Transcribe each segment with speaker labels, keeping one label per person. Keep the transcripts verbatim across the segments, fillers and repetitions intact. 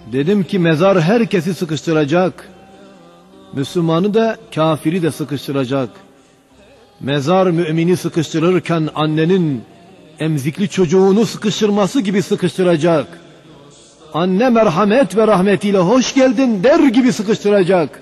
Speaker 1: Dedim ki mezar herkesi sıkıştıracak. Müslümanı da kafiri de sıkıştıracak. Mezar mümini sıkıştırırken annenin emzikli çocuğunu sıkıştırması gibi sıkıştıracak. Anne merhamet ve rahmetiyle hoş geldin der gibi sıkıştıracak.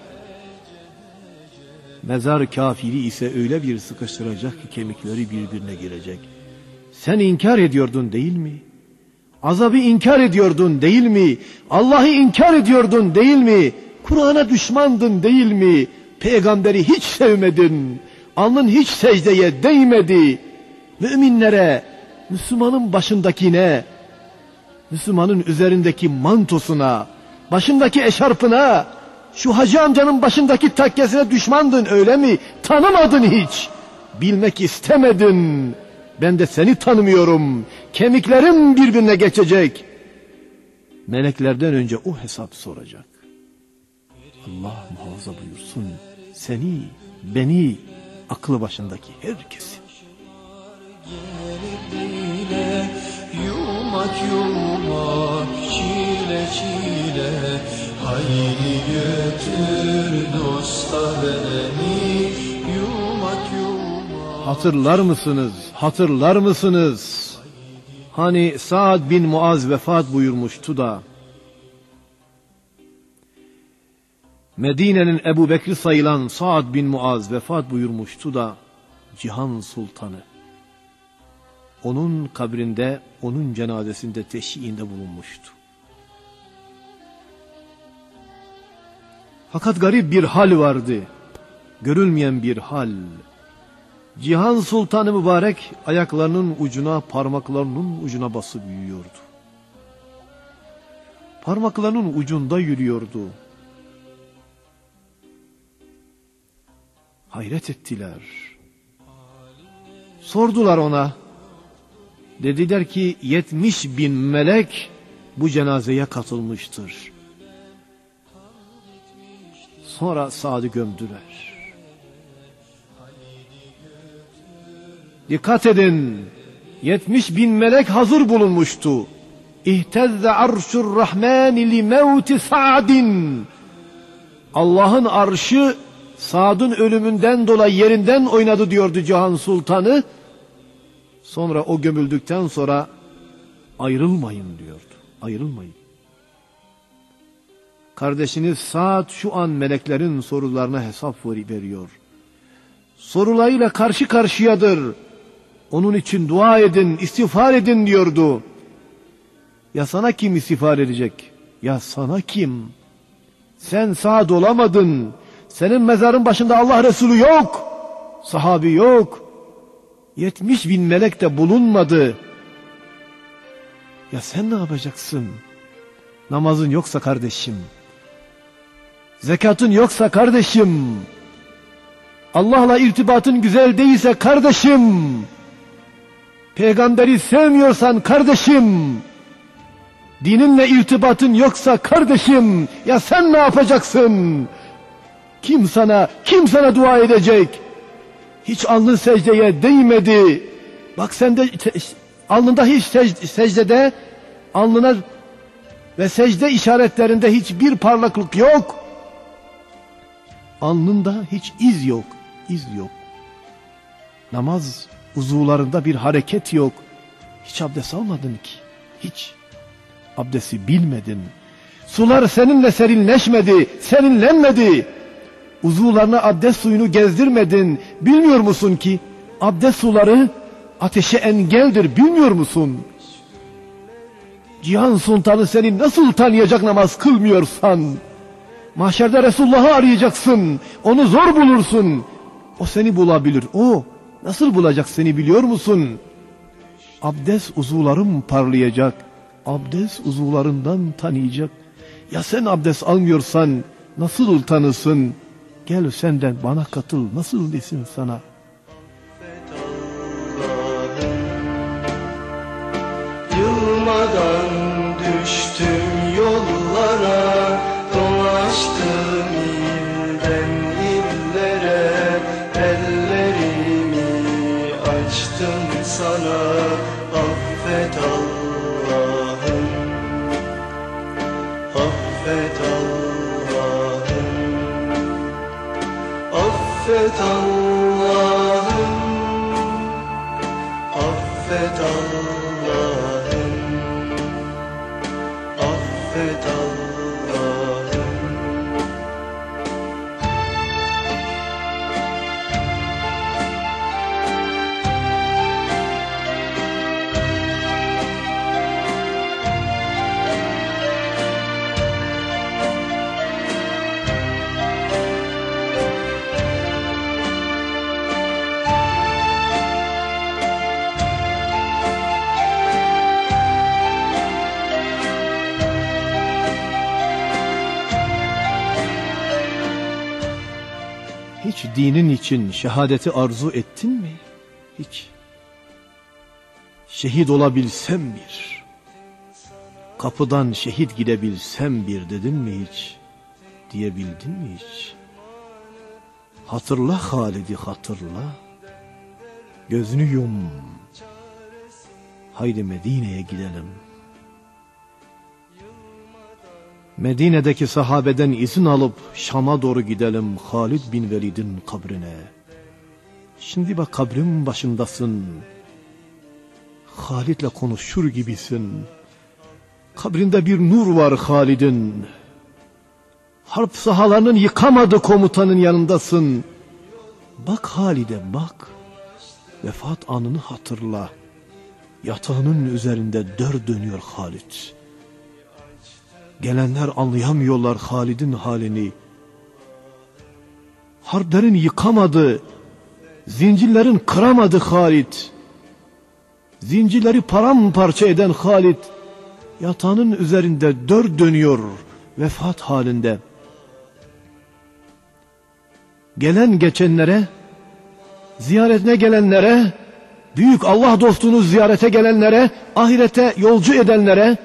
Speaker 1: Mezar kafiri ise öyle bir sıkıştıracak ki kemikleri birbirine girecek. Sen inkar ediyordun değil mi? Azabı inkar ediyordun değil mi? Allah'ı inkar ediyordun değil mi? Kur'an'a düşmandın değil mi? Peygamberi hiç sevmedin. Alnın hiç secdeye değmedi. Müminlere, Müslümanın başındakine, Müslümanın üzerindeki mantosuna, başındaki eşarpına, şu hacı amcanın başındaki takkesine düşmandın öyle mi? Tanımadın hiç. Bilmek istemedin. Ben de seni tanımıyorum. Kemiklerim birbirine geçecek. Meleklerden önce o hesap soracak. Allah muhafaza buyursun. Seni, beni, aklı başındaki herkesi.
Speaker 2: Yumak yumak çile çile, haydi götür dosta beni. Yumak yumak.
Speaker 1: Hatırlar mısınız? Hatırlar mısınız? Hani Sa'd bin Muaz vefat buyurmuştu da Medine'nin Ebu Bekri sayılan Sa'd bin Muaz vefat buyurmuştu da Cihan Sultanı onun kabrinde, onun cenazesinde teşhiinde bulunmuştu. Fakat garip bir hal vardı. Görülmeyen bir hal. Cihan Sultanı mübarek ayaklarının ucuna, parmaklarının ucuna basıp yürüyordu. Parmaklarının ucunda yürüyordu. Hayret ettiler. Sordular ona. Dediler ki yetmiş bin melek bu cenazeye katılmıştır. Sonra Sa'd'ı gömdüler. Dikkat edin. Yetmiş bin melek hazır bulunmuştu. İhtezze arşur rahmani li mevti Sa'din. Allah'ın arşı Sa'd'ın ölümünden dolayı yerinden oynadı diyordu Cihan Sultanı. Sonra o gömüldükten sonra ayrılmayın diyordu. Ayrılmayın. Kardeşiniz Sa'd şu an meleklerin sorularına hesap veriyor. Sorularıyla karşı karşıyadır. Onun için dua edin, istiğfar edin diyordu. Ya sana kim istiğfar edecek? Ya sana kim? Sen Sa'd olamadın. Senin mezarın başında Allah Resulü yok. Sahabi yok. Yetmiş bin melek de bulunmadı. Ya sen ne yapacaksın? Namazın yoksa kardeşim. Zekatın yoksa kardeşim. Allah'la irtibatın güzel değilse kardeşim. Peygamberi sevmiyorsan kardeşim. Dininle irtibatın yoksa kardeşim. Ya sen ne yapacaksın? Kim sana, kim sana dua edecek? Hiç alnın secdeye değmedi. Bak sende alnında hiç secde, secdede alnına ve secde işaretlerinde hiçbir parlaklık yok. Alnında hiç iz yok. İz yok. Namaz uzuvlarında bir hareket yok. Hiç abdest almadın ki. Hiç. Abdesti bilmedin. Sular seninle serinleşmedi, serinlenmedi. Uzuvlarına abdest suyunu gezdirmedin. Bilmiyor musun ki abdest suları ateşe engeldir, bilmiyor musun? Cihan Sultanı seni nasıl tanıyacak namaz kılmıyorsan? Mahşerde Resulullah'ı arayacaksın. Onu zor bulursun. O seni bulabilir. O nasıl bulacak seni biliyor musun? Abdest uzuvlarım parlayacak. Abdest uzuvlarından tanıyacak. Ya sen abdest almıyorsan nasıl tanısın? Gel senden bana katıl. Nasıl desin sana?
Speaker 2: Yılmadan düştüm yollara, dolaştım ilden illere, ellerimi açtım sana, affet Allah'ım. Affet Allah'ım, affet Allah'ım, affet Allah'ım, affet Allah'ım.
Speaker 1: Hiç dinin için şehadeti arzu ettin mi? Hiç. Şehit olabilsem bir, kapıdan şehit gidebilsem bir dedin mi hiç? Diyebildin mi hiç? Hatırla Halid'i, hatırla. Gözünü yum. Haydi Medine'ye gidelim. Medine'deki sahabeden izin alıp Şam'a doğru gidelim, Halid bin Velid'in kabrine. Şimdi bak kabrin başındasın. Halid'le konuşur gibisin. Kabrinde bir nur var Halid'in. Harp sahalarının yıkamadığı komutanın yanındasın. Bak Halid'e bak. Vefat anını hatırla. Yatağının üzerinde dör dönüyor Halid. Gelenler anlayamıyorlar Halid'in halini. Harplerin yıkamadı, zincirlerin kıramadı Halid. Zincirleri paramparça eden Halid, yatağının üzerinde dör dönüyor vefat halinde. Gelen geçenlere, ziyaretine gelenlere, büyük Allah dostunu ziyarete gelenlere, ahirete yolcu edenlere,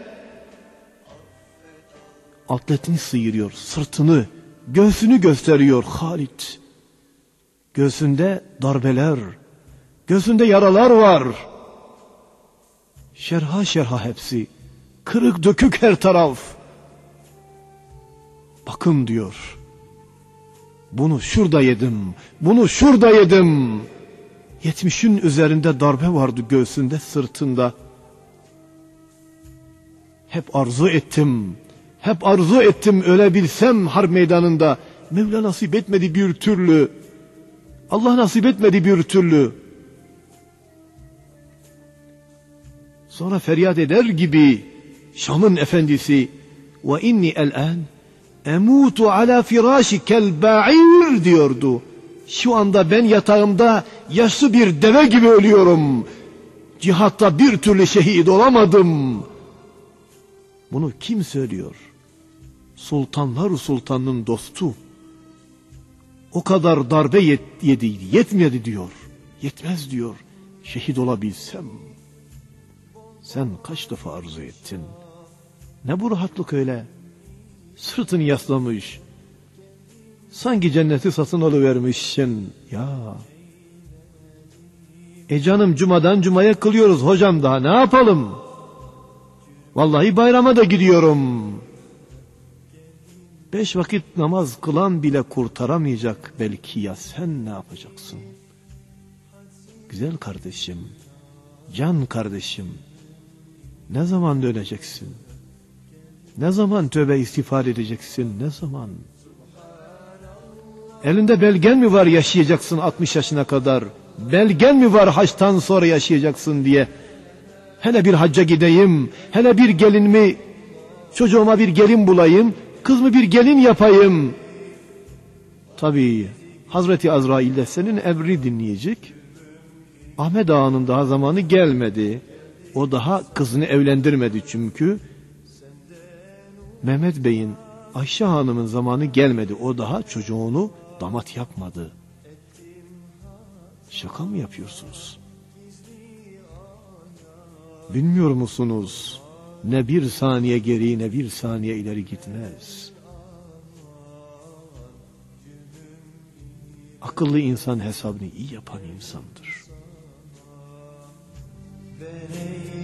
Speaker 1: atletini sıyırıyor, sırtını, göğsünü gösteriyor Halid. Göğsünde darbeler, göğsünde yaralar var. Şerha şerha hepsi, kırık dökük her taraf. Bakın diyor, bunu şurada yedim, bunu şurada yedim. Yetmişin üzerinde darbe vardı göğsünde, sırtında. Hep arzu ettim, hep arzu ettim ölebilsem harp meydanında. Mevla nasip etmedi bir türlü. Allah nasip etmedi bir türlü. Sonra feryat eder gibi Şam'ın efendisi, ve inni el'an emutu ala firâşikel ba'ir diyordu. Şu anda ben yatağımda yaşlı bir deve gibi ölüyorum. Cihatta bir türlü şehit olamadım. Bunu kim söylüyor? Sultanlar sultanının dostu. O kadar darbe yet yedi, yetmedi diyor. Yetmez diyor. Şehit olabilsem. Sen kaç defa arzu ettin? Ne bu rahatlık öyle? Sırtını yaslamış. Sanki cenneti satın alıvermişsin. Ya. E canım, cumadan cumaya kılıyoruz hocam, daha ne yapalım? Vallahi bayrama da gidiyorum. Beş vakit namaz kılan bile kurtaramayacak belki, ya sen ne yapacaksın? Güzel kardeşim, can kardeşim, ne zaman döneceksin? Ne zaman tövbe istiğfar edeceksin? Ne zaman? Elinde belgen mi var yaşayacaksın altmış yaşına kadar? Belgen mi var haçtan sonra yaşayacaksın diye? Hele bir hacca gideyim, hele bir gelinimi, çocuğuma bir gelin bulayım, kız mı bir gelin yapayım. Tabii Hazreti Azrail de senin emri dinleyecek. Ahmet Ağa'nın daha zamanı gelmedi. O daha kızını evlendirmedi çünkü. Mehmet Bey'in, Ayşe Hanım'ın zamanı gelmedi. O daha çocuğunu damat yapmadı. Şaka mı yapıyorsunuz? Bilmiyor musunuz? Ne bir saniye geri ne bir saniye ileri gitmez. Akıllı insan hesabını iyi yapan insandır.
Speaker 2: Ben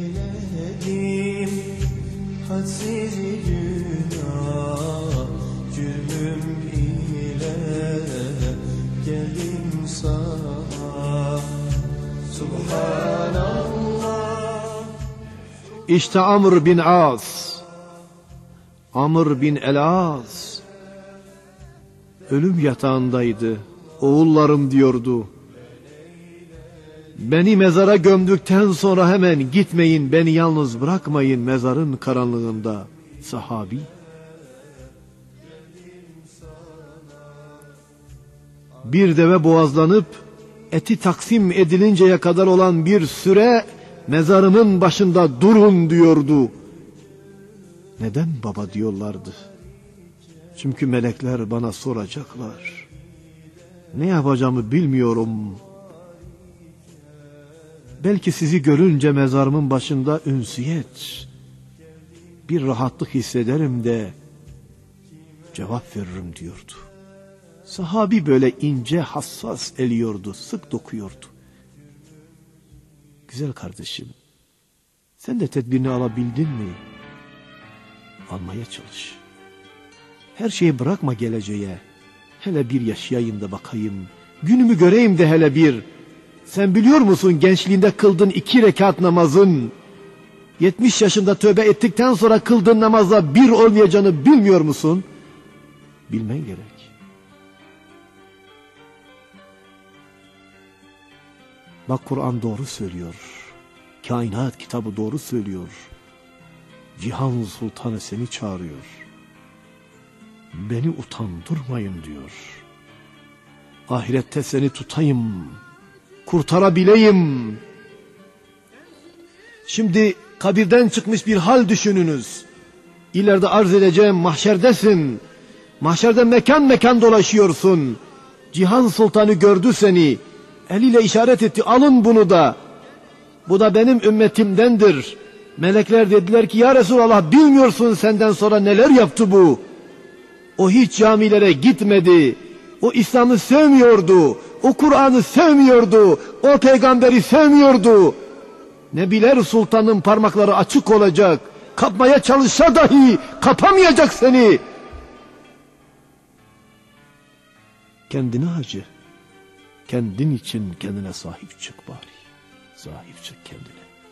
Speaker 2: eyledim hadsiz günah,
Speaker 1: İşte Amr bin As, Amr bin El-As ölüm yatağındaydı. Oğullarım diyordu, beni mezara gömdükten sonra hemen gitmeyin, beni yalnız bırakmayın mezarın karanlığında. Sahabi. Bir deve boğazlanıp eti taksim edilinceye kadar olan bir süre mezarımın başında durun diyordu. Neden baba diyorlardı? Çünkü melekler bana soracaklar. Ne yapacağımı bilmiyorum. Belki sizi görünce mezarımın başında ünsiyet, bir rahatlık hissederim de cevap veririm diyordu. Sahabi böyle ince, hassas eliyordu, sık dokuyordu. Güzel kardeşim, sen de tedbirini alabildin mi? Almaya çalış. Her şeyi bırakma geleceğe. Hele bir yaşayayım da bakayım. Günümü göreyim de hele bir. Sen biliyor musun gençliğinde kıldığın iki rekat namazın yetmiş yaşında tövbe ettikten sonra kıldığın namazla bir olmayacağını bilmiyor musun? Bilmen gerek. Bak Kur'an doğru söylüyor. Kainat kitabı doğru söylüyor. Cihan Sultanı seni çağırıyor. Beni utandırmayın diyor. Ahirette seni tutayım, kurtarabileyim. Şimdi kabirden çıkmış bir hal düşününüz. İleride arz edeceğim mahşerdesin. Mahşerde mekan mekan dolaşıyorsun. Cihan Sultanı gördü seni. Eliyle işaret etti, alın bunu da. Bu da benim ümmetimdendir. Melekler dediler ki ya Resulallah, bilmiyorsun senden sonra neler yaptı bu. O hiç camilere gitmedi. O İslam'ı sevmiyordu. O Kur'an'ı sevmiyordu. O peygamberi sevmiyordu. Nebiler Sultan'ın parmakları açık olacak. Kapmaya çalışsa dahi kapamayacak seni. Kendine acı. Kendin için kendine sahip çık bari. Sahip çık kendine.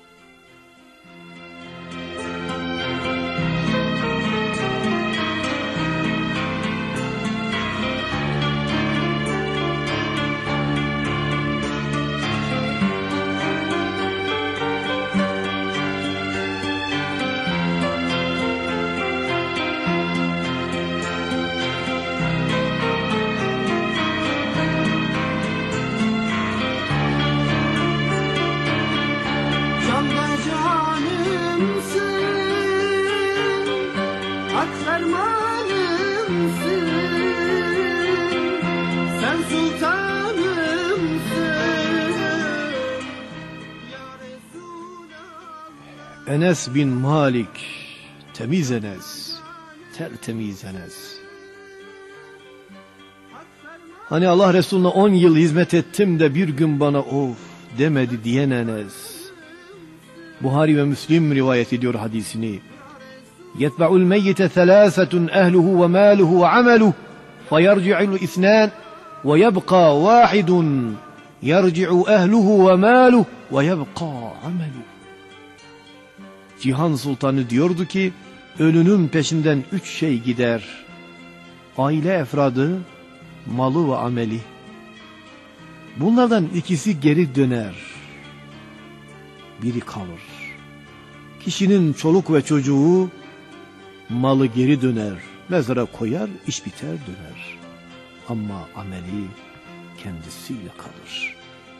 Speaker 1: Enes bin Malik, temiz Enes, tertemiz Enes. Hani Allah Resulüne on yıl hizmet ettim de bir gün bana of demedi diyen Enes. Buhari ve Müslim rivayet ediyor hadisini. Yetba'ul meyyite thelâsetun ehluhu ve mâluhu ve ameluhu feyerci'ul isnân ve yebqa vâhidun yerci'u ehluhu ve mâluhu ve yebqa ameluhu. Cihan Sultanı diyordu ki ölünün peşinden üç şey gider. Aile efradı, malı ve ameli. Bunlardan ikisi geri döner. Biri kalır. Kişinin çoluk ve çocuğu, malı geri döner. Mezara koyar, iş biter döner. Ama ameli kendisiyle kalır.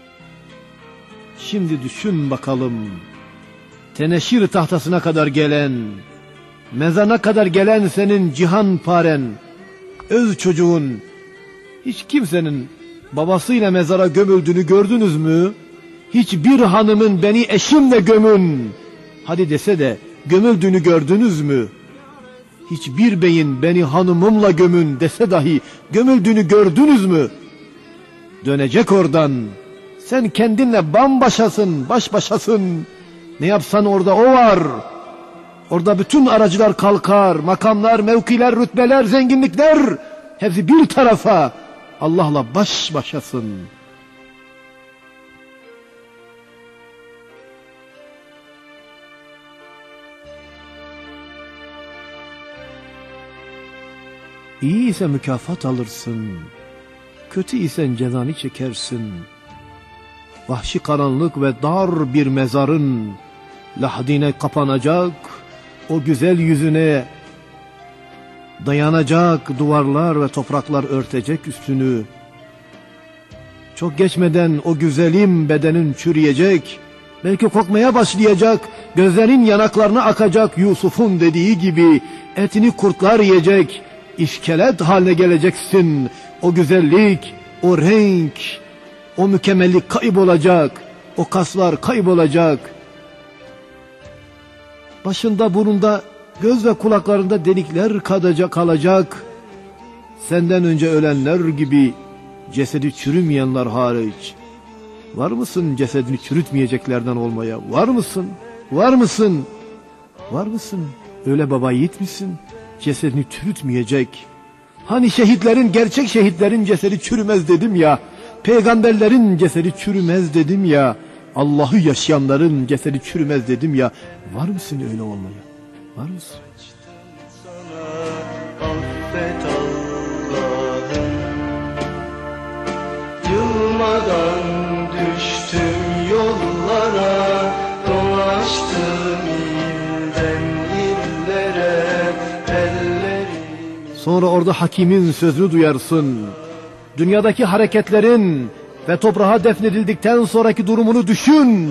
Speaker 1: Şimdi düşün bakalım. Teneşir tahtasına kadar gelen, mezana kadar gelen senin cihan paren, öz çocuğun, hiç kimsenin babasıyla mezara gömüldüğünü gördünüz mü? Hiçbir hanımın beni eşimle gömün, hadi dese de gömüldüğünü gördünüz mü? Hiçbir beyin beni hanımımla gömün dese dahi gömüldüğünü gördünüz mü? Dönecek oradan, sen kendinle bambaşasın, baş başasın. Ne yapsan orada o var. Orada bütün aracılar kalkar. Makamlar, mevkiler, rütbeler, zenginlikler. Hepsi bir tarafa. Allah'la baş başasın. İyi ise mükafat alırsın. Kötü isen cezanı çekersin. Vahşi karanlık ve dar bir mezarın lahdine kapanacak, o güzel yüzüne dayanacak duvarlar ve topraklar örtecek üstünü. Çok geçmeden o güzelim bedenin çürüyecek, belki kokmaya başlayacak, gözlerin yanaklarına akacak, Yusuf'un dediği gibi etini kurtlar yiyecek, iskelet haline geleceksin. O güzellik, o renk, o mükemmellik kaybolacak, o kaslar kaybolacak. Başında, burnunda, göz ve kulaklarında delikler kalacak, kalacak. Senden önce ölenler gibi, cesedi çürümeyenler hariç. Var mısın cesedini çürütmeyeceklerden olmaya? Var mısın? Var mısın? Var mısın? Öyle baba yiğit misin? Cesedini çürütmeyecek. Hani şehitlerin, gerçek şehitlerin cesedi çürümez dedim ya. Peygamberlerin cesedi çürümez dedim ya. Allah'ı yaşayanların cesedi çürümez dedim ya. Var mısın öyle olmaya? Var mısın?
Speaker 2: Sana affet Allah'ım. Yılmadan düştüm yollara, dolaştım ilden illere, ellerim.
Speaker 1: Sonra orada hakimin sözünü duyarsın. Dünyadaki hareketlerin ve toprağa defnedildikten sonraki durumunu düşün.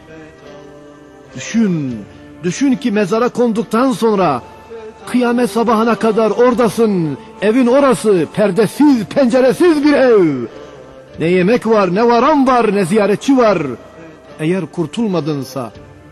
Speaker 1: Düşün. Düşün ki mezara konduktan sonra kıyamet sabahına kadar oradasın. Evin orası perdesiz, penceresiz bir ev. Ne yemek var, ne varan var, ne ziyaretçi var. Eğer kurtulmadınsa.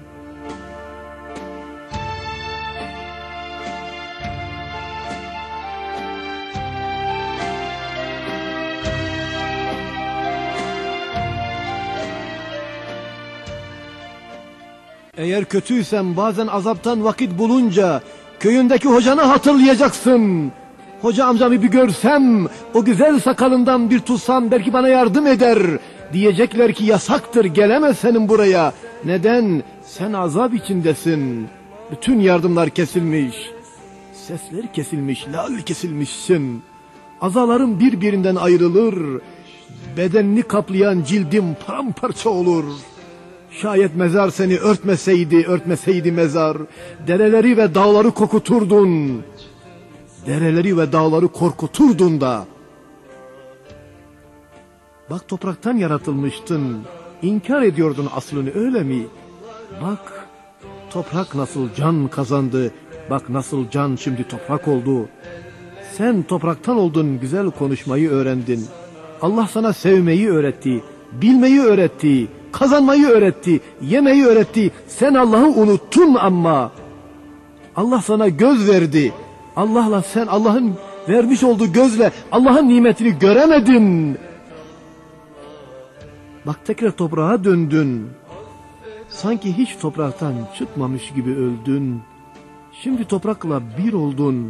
Speaker 1: Eğer kötüysen bazen azaptan vakit bulunca köyündeki hocanı hatırlayacaksın. Hoca amcamı bir görsem, o güzel sakalından bir tutsam belki bana yardım eder. Diyecekler ki yasaktır, gelemez senin buraya. Neden? Sen azap içindesin. Bütün yardımlar kesilmiş. Sesler kesilmiş, lal kesilmişsin. Azaların birbirinden ayrılır. Bedenini kaplayan cildim paramparça olur. Şayet mezar seni örtmeseydi, örtmeseydi mezar, dereleri ve dağları kokuturdun. Dereleri ve dağları korkuturdun da. Bak topraktan yaratılmıştın, inkar ediyordun aslını, öyle mi? Bak toprak nasıl can kazandı, bak nasıl can şimdi toprak oldu. Sen topraktan oldun, güzel konuşmayı öğrendin. Allah sana sevmeyi öğretti, bilmeyi öğretti, kazanmayı öğretti, yemeyi öğretti. Sen Allah'ı unuttun ama Allah sana göz verdi. Allah'la sen Allah'ın vermiş olduğu gözle Allah'ın nimetini göremedin. Bak tekrar toprağa döndün. Sanki hiç topraktan çıkmamış gibi öldün. Şimdi toprakla bir oldun.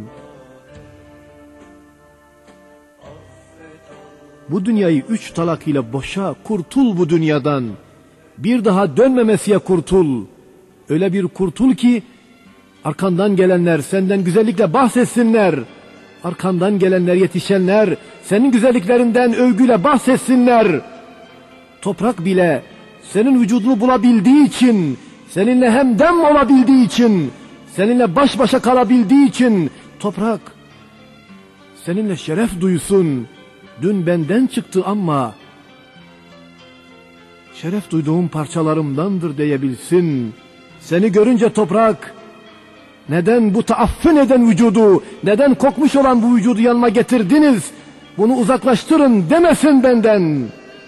Speaker 1: Bu dünyayı üç talakıyla boşa, kurtul bu dünyadan. Bir daha dönmemesiye kurtul. Öyle bir kurtul ki arkandan gelenler senden güzellikle bahsetsinler. Arkandan gelenler, yetişenler senin güzelliklerinden övgüyle bahsetsinler. Toprak bile senin vücudunu bulabildiği için, seninle hemdem olabildiği için, seninle baş başa kalabildiği için toprak seninle şeref duysun. Dün benden çıktı ama şeref duyduğum parçalarımdandır diyebilsin. Seni görünce toprak, neden bu taaffün eden vücudu, neden kokmuş olan bu vücudu yanıma getirdiniz, bunu uzaklaştırın demesin benden.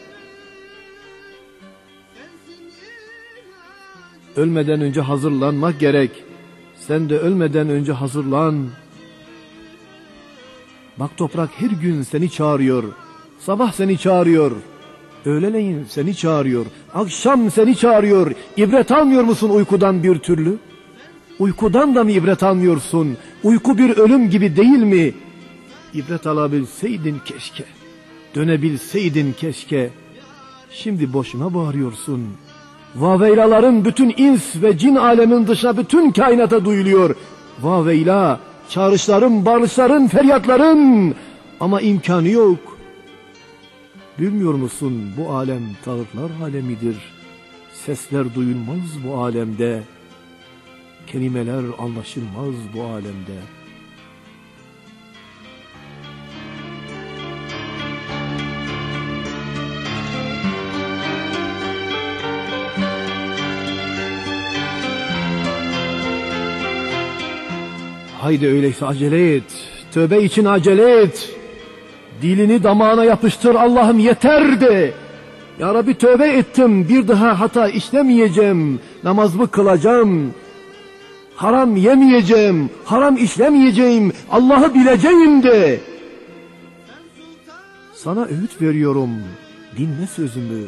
Speaker 1: Ölmeden önce hazırlanmak gerek. Sen de ölmeden önce hazırlan. Bak toprak her gün seni çağırıyor. Sabah seni çağırıyor. Öğleleyin seni çağırıyor. Akşam seni çağırıyor. İbret almıyor musun uykudan bir türlü? Uykudan da mı ibret almıyorsun? Uyku bir ölüm gibi değil mi? İbret alabilseydin keşke. Dönebilseydin keşke. Şimdi boşuna bağırıyorsun. Vaveylaların bütün ins ve cin alemin dışına bütün kainata duyuluyor. Vaveyla, çağrışların, bağırışların, feryatların, ama imkanı yok. Bilmiyor musun, bu alem tağutlar alemidir. Sesler duyulmaz bu alemde. Kelimeler anlaşılmaz bu alemde. Haydi öyleyse acele et. Tövbe için acele et. Dilini damağına yapıştır, Allah'ım yeter de. Ya Rabbi tövbe ettim, bir daha hata işlemeyeceğim. Namazımı kılacağım. Haram yemeyeceğim, haram işlemeyeceğim. Allah'ı bileceğim de. Sana öğüt veriyorum. Dinle sözümü.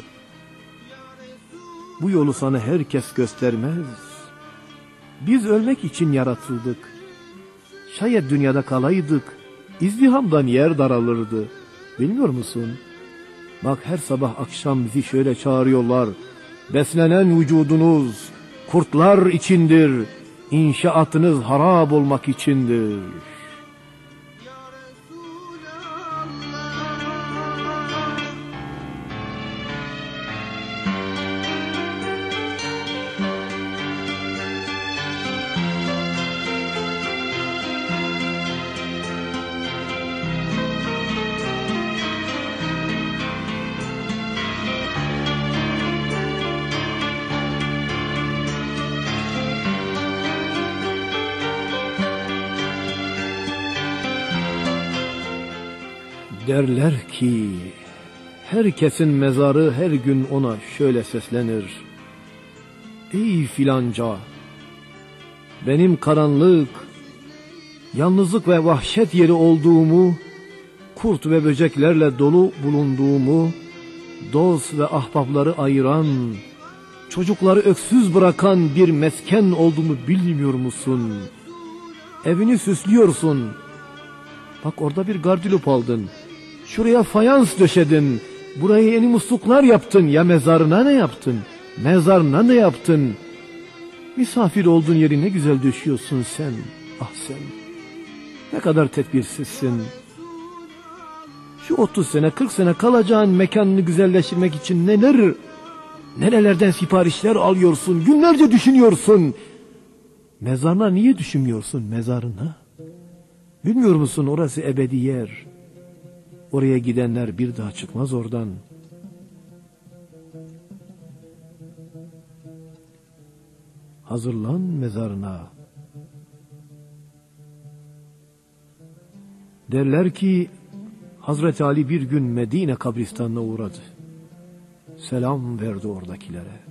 Speaker 1: Bu yolu sana herkes göstermez. Biz ölmek için yaratıldık. Şayet dünyada kalaydık, izdihamdan yer daralırdı. Bilmiyor musun? Bak her sabah akşam bizi şöyle çağırıyorlar. Beslenen vücudunuz kurtlar içindir. İnşaatınız harap olmak içindir. Derler ki herkesin mezarı her gün ona şöyle seslenir. Ey filanca, benim karanlık, yalnızlık ve vahşet yeri olduğumu, kurt ve böceklerle dolu bulunduğumu, dost ve ahbapları ayıran, çocukları öksüz bırakan bir mesken olduğumu bilmiyor musun? Evini süslüyorsun. Bak orada bir gardırop aldın. Şuraya fayans döşedin. Buraya yeni musluklar yaptın. Ya mezarına ne yaptın? Mezarına ne yaptın? Misafir olduğun yeri ne güzel döşüyorsun sen. Ah sen. Ne kadar tedbirsizsin. Şu otuz sene kırk sene kalacağın mekanını güzelleştirmek için neler, nerelerden siparişler alıyorsun. Günlerce düşünüyorsun. Mezarına niye düşünmüyorsun, mezarına? Bilmiyor musun, orası ebedi yer. Oraya gidenler bir daha çıkmaz oradan. Hazırlan mezarına. Derler ki Hazreti Ali bir gün Medine kabristanına uğradı. Selam verdi oradakilere.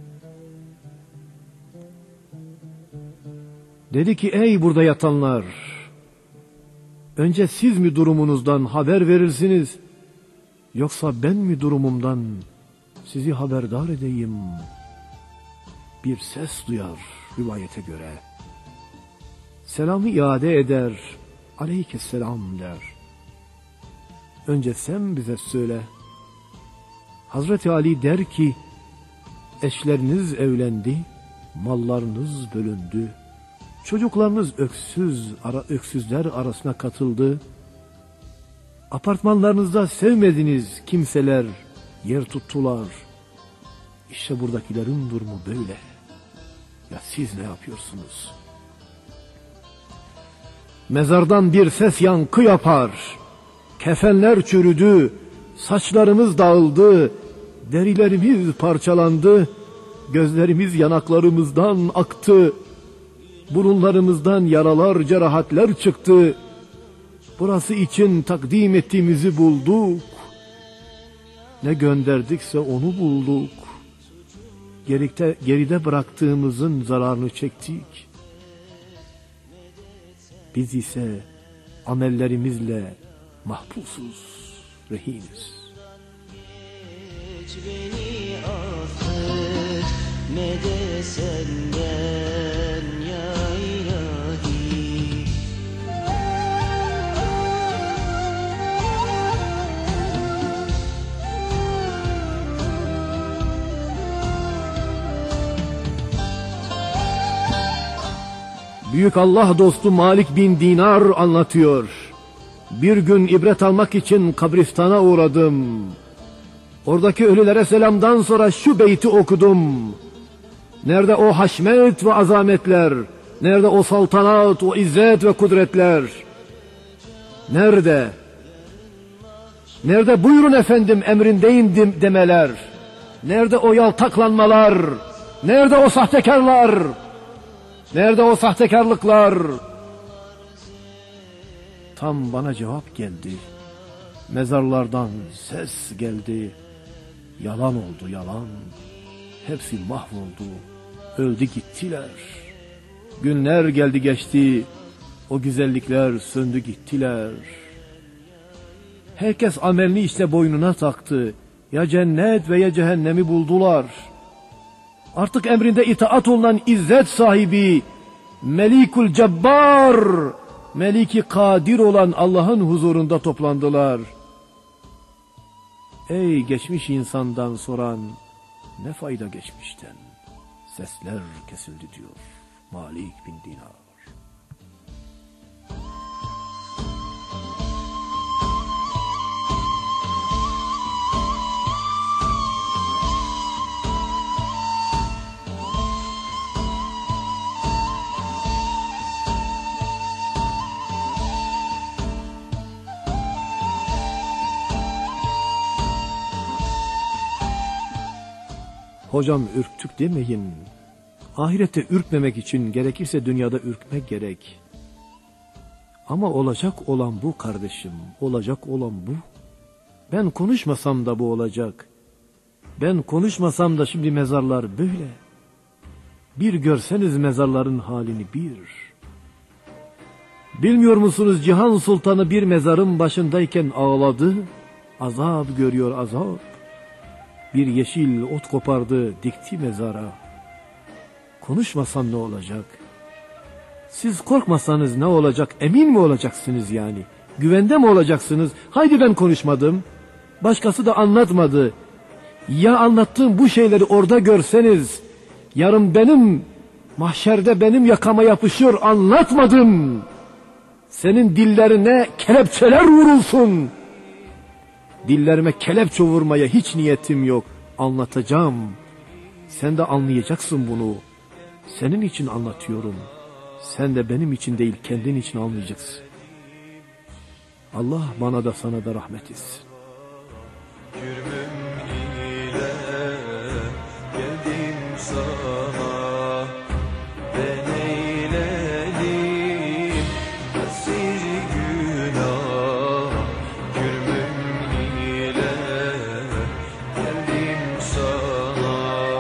Speaker 1: Dedi ki ey burada yatanlar, önce siz mi durumunuzdan haber verirsiniz, yoksa ben mi durumumdan sizi haberdar edeyim? Bir ses duyar rivayete göre. Selamı iade eder, aleykesselam der. Önce sen bize söyle. Hazreti Ali der ki, eşleriniz evlendi, mallarınız bölündü. Çocuklarınız öksüz, ara, öksüzler arasına katıldı. Apartmanlarınızda sevmediğiniz kimseler yer tuttular. İşte buradakilerin durumu böyle. Ya siz ne yapıyorsunuz? Mezardan bir ses yankı yapar. Kefenler çürüdü, saçlarımız dağıldı, derilerimiz parçalandı, gözlerimiz yanaklarımızdan aktı. Burunlarımızdan yaralar, cerahatler çıktı. Burası için takdim ettiğimizi bulduk. Ne gönderdikse onu bulduk. Geride, geride bıraktığımızın zararını çektik. Biz ise amellerimizle mahpusuz, rehiniz.
Speaker 3: Geç beni affet, ne de senden ya ilahi.
Speaker 1: Büyük Allah dostu Malik bin Dinar anlatıyor. Bir gün ibret almak için kabristana uğradım. Oradaki ölülere selamdan sonra şu beyti okudum. Nerede o haşmet ve azametler? Nerede o saltanat, o izzet ve kudretler? Nerede? Nerede buyurun efendim emrindeyim demeler? Nerede o yaltaklanmalar? Nerede o sahtekarlar? Nerede o sahtekarlıklar? Tam bana cevap geldi. Mezarlardan ses geldi. Yalan oldu yalan. Hepsi mahvoldu. Öldü gittiler. Günler geldi geçti. O güzellikler söndü gittiler. Herkes amelini işte boynuna taktı. Ya cennet ve ya cehennemi buldular. Artık emrinde itaat olunan izzet sahibi, Melikul Cebbar, Meliki Kadir olan Allah'ın huzurunda toplandılar. Ey geçmiş insandan soran, ne fayda geçmişten? Sesler kesildi diyor Malik bin Dinar. Hocam ürktük demeyin. Ahirette ürkmemek için gerekirse dünyada ürkmek gerek. Ama olacak olan bu kardeşim, olacak olan bu. Ben konuşmasam da bu olacak. Ben konuşmasam da şimdi mezarlar böyle. Bir görseniz mezarların halini bir. Bilmiyor musunuz Cihan Sultanı bir mezarın başındayken ağladı. Azap görüyor azap. Bir yeşil ot kopardı, dikti mezara. Konuşmasam ne olacak? Siz korkmasanız ne olacak? Emin mi olacaksınız yani? Güvende mi olacaksınız? Haydi ben konuşmadım. Başkası da anlatmadı. Ya anlattığım bu şeyleri orada görseniz, yarın benim, mahşerde benim yakama yapışıyor, anlatmadım. Senin dillerine kelepçeler vurulsun. Dillerime kelepçe vurmaya hiç niyetim yok. Anlatacağım. Sen de anlayacaksın bunu. Senin için anlatıyorum. Sen de benim için değil, kendin için anlayacaksın. Allah bana da sana da rahmet etsin.
Speaker 2: Cürmüm ile geldim sana, ben eyledim esir günah. Cürmüm ile geldim sana,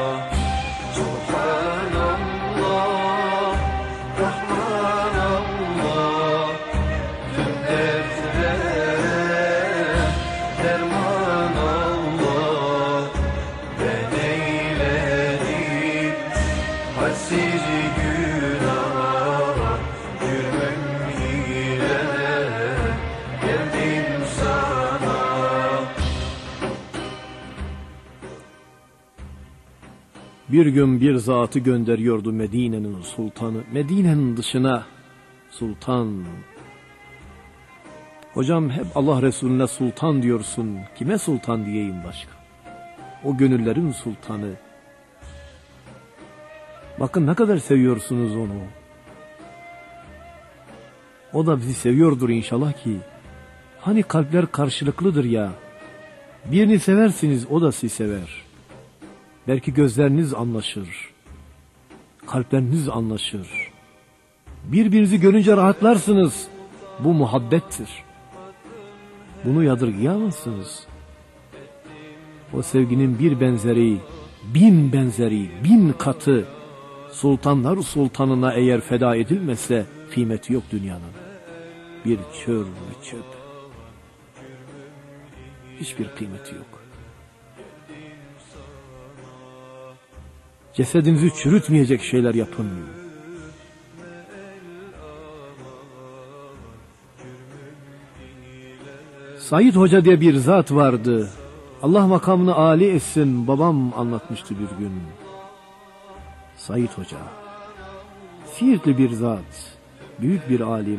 Speaker 2: Subhanallah, Rahmanallah, tüm dertlere derman Allah. Ben eyledim hasir günah, cürmüm ile geldim sana.
Speaker 1: Bir gün bir zatı gönderiyordu Medine'nin sultanı. Medine'nin dışına sultan. Hocam hep Allah Resulüne sultan diyorsun. Kime sultan diyeyim başka? O gönüllerin sultanı. Bakın ne kadar seviyorsunuz onu. O da bizi seviyordur inşallah ki. Hani kalpler karşılıklıdır ya. Birini seversiniz, o da sizi sever. Belki gözleriniz anlaşır. Kalpleriniz anlaşır. Birbirinizi görünce rahatlarsınız. Bu muhabbettir. Bunu yadırgayamazsınız. O sevginin bir benzeri, bin benzeri, bin katı sultanlar sultanına eğer feda edilmese kıymeti yok dünyanın. Bir çöl ve çöp. Hiçbir kıymeti yok. Cesedinizi çürütmeyecek şeyler yapın. Said Hoca diye bir zat vardı. Allah makamını âli etsin, babam anlatmıştı bir gün. Said Hoca. Siirtli bir zat, büyük bir alim.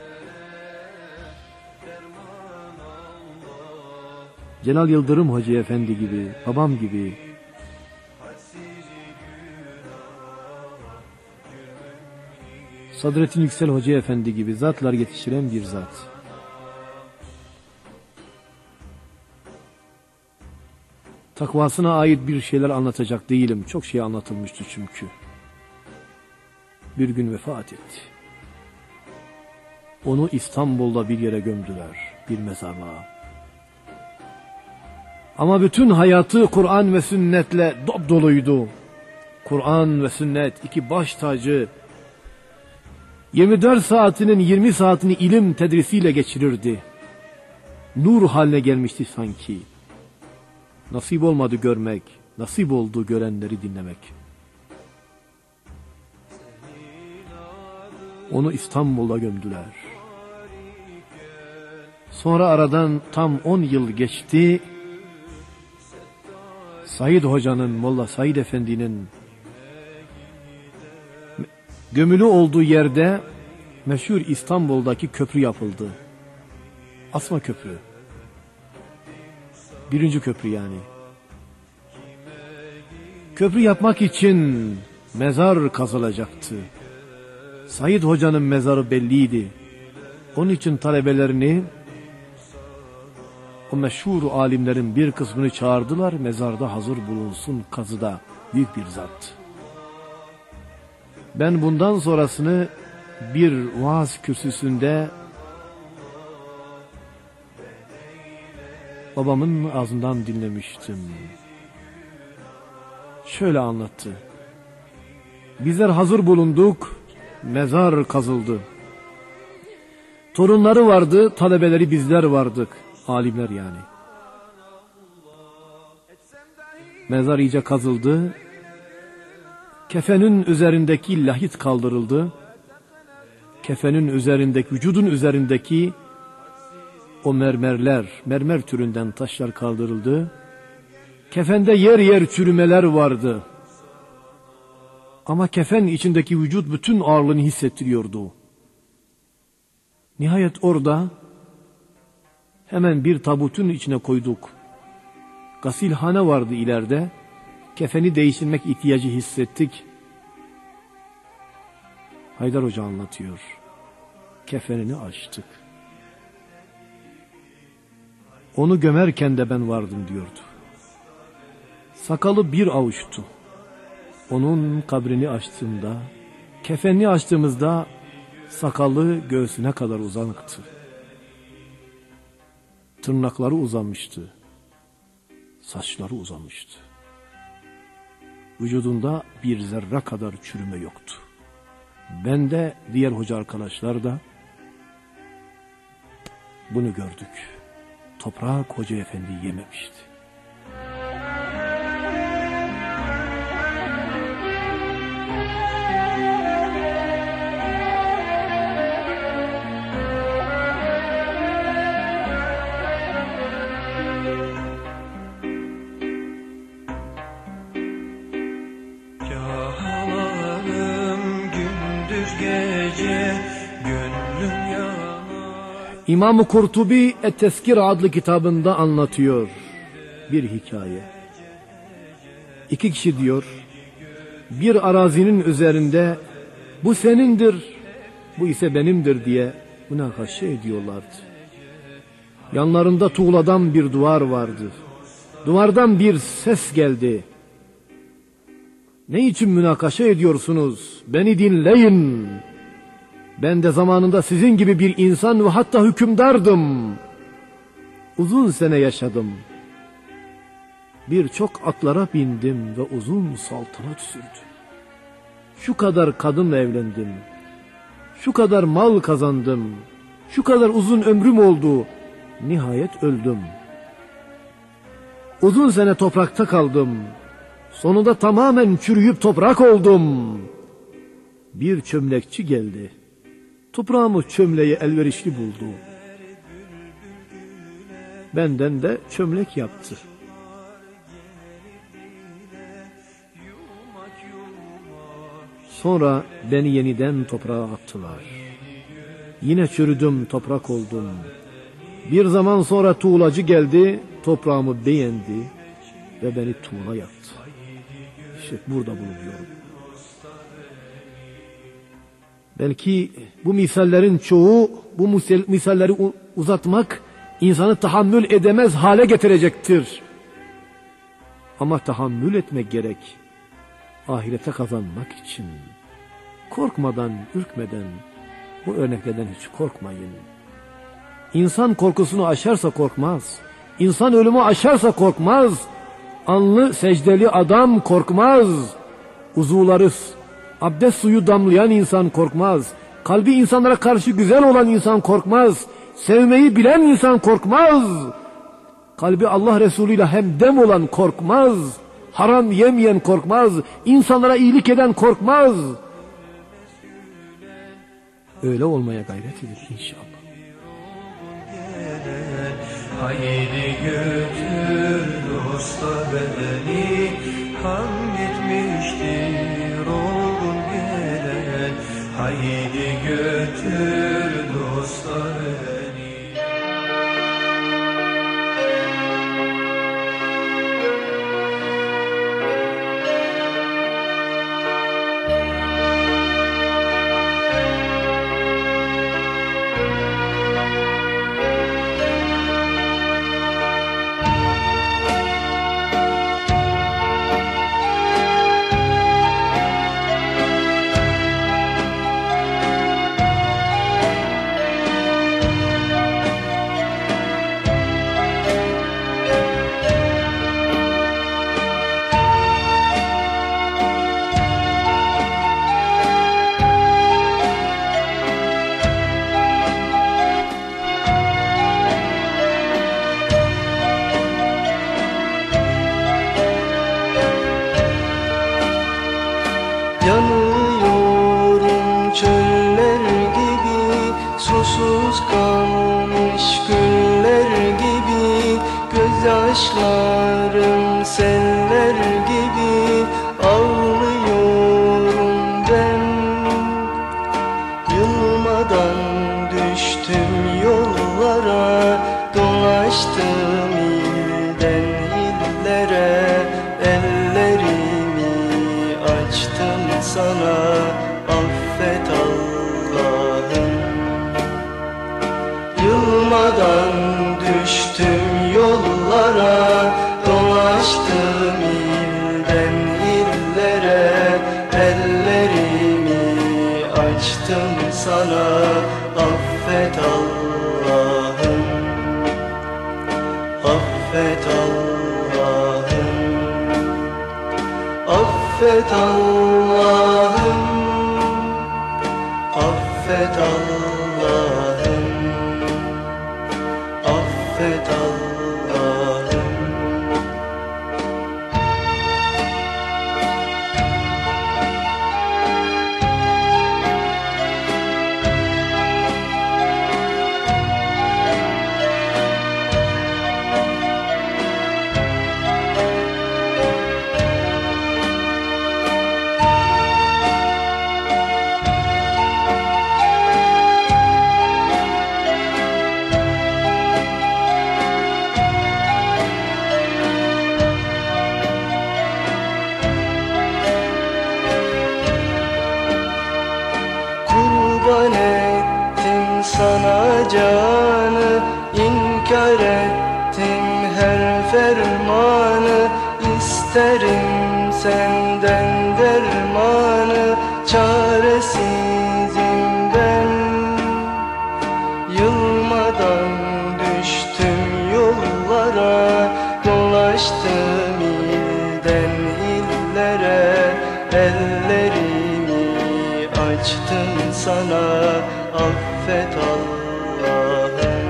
Speaker 1: Celal Yıldırım Hoca Efendi gibi, babam gibi. Sadrettin Yüksel Hoca Efendi gibi zatlar yetiştiren bir zat. Takvasına ait bir şeyler anlatacak değilim. Çok şey anlatılmıştı çünkü. Bir gün vefat etti. Onu İstanbul'da bir yere gömdüler, bir mezarlığa. Ama bütün hayatı Kur'an ve sünnetle dop doluydu. Kur'an ve sünnet iki baş tacı. yirmi dört saatinin yirmi saatini ilim tedrisiyle geçirirdi. Nur haline gelmişti sanki. Nasip olmadı görmek, nasip oldu görenleri dinlemek. Onu İstanbul'da gömdüler. Sonra aradan tam on yıl geçti. Said Hoca'nın, Molla Said Efendi'nin gömülü olduğu yerde meşhur İstanbul'daki köprü yapıldı. Asma Köprü. Birinci köprü yani. Köprü yapmak için mezar kazılacaktı. Said Hoca'nın mezarı belliydi. Onun için talebelerini, o meşhur alimlerin bir kısmını çağırdılar. Mezarda hazır bulunsun kazıda. Büyük bir zat. Ben bundan sonrasını bir vaaz kürsüsünde babamın ağzından dinlemiştim. Şöyle anlattı. Bizler hazır bulunduk, mezar kazıldı. Torunları vardı, talebeleri bizler vardık. Alimler yani. Mezar iyice kazıldı. Kefenin üzerindeki lahit kaldırıldı. Kefenin üzerindeki, vücudun üzerindeki o mermerler, mermer türünden taşlar kaldırıldı. Kefende yer yer çürümeler vardı. Ama kefen içindeki vücut bütün ağırlığını hissettiriyordu. Nihayet orada hemen bir tabutun içine koyduk. Gasilhane vardı ileride. Kefeni değiştirmek ihtiyacı hissettik. Haydar Hoca anlatıyor. Kefenini açtık. Onu gömerken de ben vardım diyordu. Sakalı bir avuçtu. Onun kabrini açtığımda, kefenini açtığımızda sakalı göğsüne kadar uzanıktı. Tırnakları uzamıştı. Saçları uzamıştı. Vücudunda bir zerre kadar çürüme yoktu. Ben de diğer hoca arkadaşlar da bunu gördük. Toprak Hoca Efendi yememişti. İmam-ı Kurtubi Et-Tezkir adlı kitabında anlatıyor bir hikaye. İki kişi diyor, bir arazinin üzerinde bu senindir, bu ise benimdir diye münakaşa ediyorlardı. Yanlarında tuğladan bir duvar vardı. Duvardan bir ses geldi. Ne için münakaşa ediyorsunuz? Beni dinleyin. Ben de zamanında sizin gibi bir insan ve hatta hükümdardım. Uzun sene yaşadım. Birçok atlara bindim ve uzun saltanat sürdüm. Şu kadar kadınla evlendim. Şu kadar mal kazandım. Şu kadar uzun ömrüm oldu. Nihayet öldüm. Uzun sene toprakta kaldım. Sonunda tamamen çürüyüp toprak oldum. Bir çömlekçi geldi. Toprağımı çömleğe elverişli buldu. Benden de çömlek yaptı. Sonra beni yeniden toprağa attılar. Yine çürüdüm, toprak oldum. Bir zaman sonra tuğlacı geldi, toprağımı beğendi ve beni tuğla yaptı. İşte burada bulunuyorum. Belki bu misallerin çoğu, bu misalleri uzatmak insanı tahammül edemez hale getirecektir. Ama tahammül etmek gerek. Ahirete kazanmak için. Korkmadan, ürkmeden, bu örneklerden hiç korkmayın. İnsan korkusunu aşarsa korkmaz. İnsan ölümü aşarsa korkmaz. Anlı secdeli adam korkmaz. Uzuvları abdest suyu damlayan insan korkmaz. Kalbi insanlara karşı güzel olan insan korkmaz. Sevmeyi bilen insan korkmaz. Kalbi Allah Resulü ile hemdem olan korkmaz. Haram yemeyen korkmaz. İnsanlara iyilik eden korkmaz. Öyle olmaya gayret edin inşallah.
Speaker 2: Haydi götür dosta bedeni, ham gitmiştir olgun gelen. Haydi götür dosta bedeni.
Speaker 3: Yanıyorum çöller gibi, susuz kalmış güller gibi. Gözyaşlarım seller gibi, ağlıyorum ben. Yılmadan düştüm yollara, dolaştım ilden illere. Ellerimi açtım sana, affet Allah'ım. Yılmadan düştüm yollara, dolaştım ilden illere. Ellerimi açtım sana, affet Allah'ım. Affet Allah'ım. Affet Allah'ım. Affet Allah'ım. Affet Allah'ım. Kurban ettim sana canı, inkar ettim her fermanı. İsterim senden dermanı, çaresizim ben. Yılmadan düştüm yollara, dolaştım ilden illere. Ellerimi açtım sana, affet Allah'ım.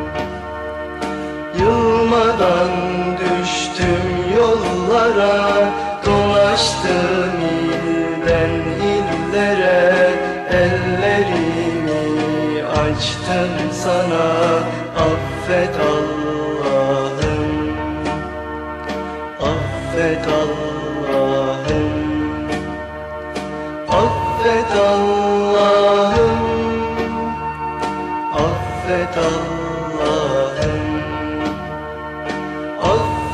Speaker 3: Yılmadan düştüm yollara, dolaştım ilden illere. Ellerimi açtım sana, affet Allah'ım. Affet Allah'ım. Affet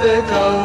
Speaker 3: affet Allah'ım.